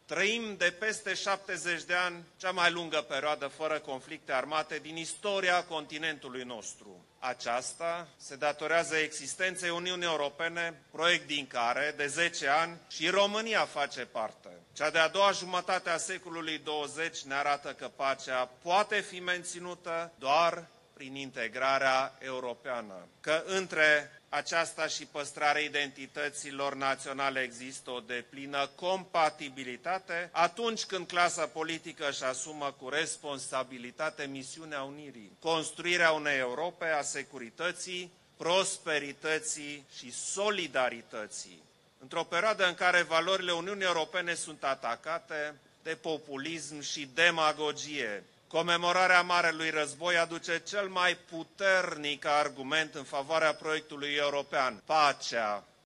Trăim de peste 70 de ani cea mai lungă perioadă fără conflicte armate din istoria continentului nostru. Aceasta se datorează existenței Uniunii Europene, proiect din care, de 10 ani, și România face parte. Cea de-a doua jumătate a secolului 20 ne arată că pacea poate fi menținută doar prin integrarea europeană, că între aceasta și păstrarea identităților naționale există o deplină compatibilitate atunci când clasa politică își asumă cu responsabilitate misiunea unirii, construirea unei Europe a securității, prosperității și solidarității. Într-o perioadă în care valorile Uniunii Europene sunt atacate de populism și demagogie, comemorarea Marelui Război aduce cel mai puternic argument în favoarea proiectului european. Pacea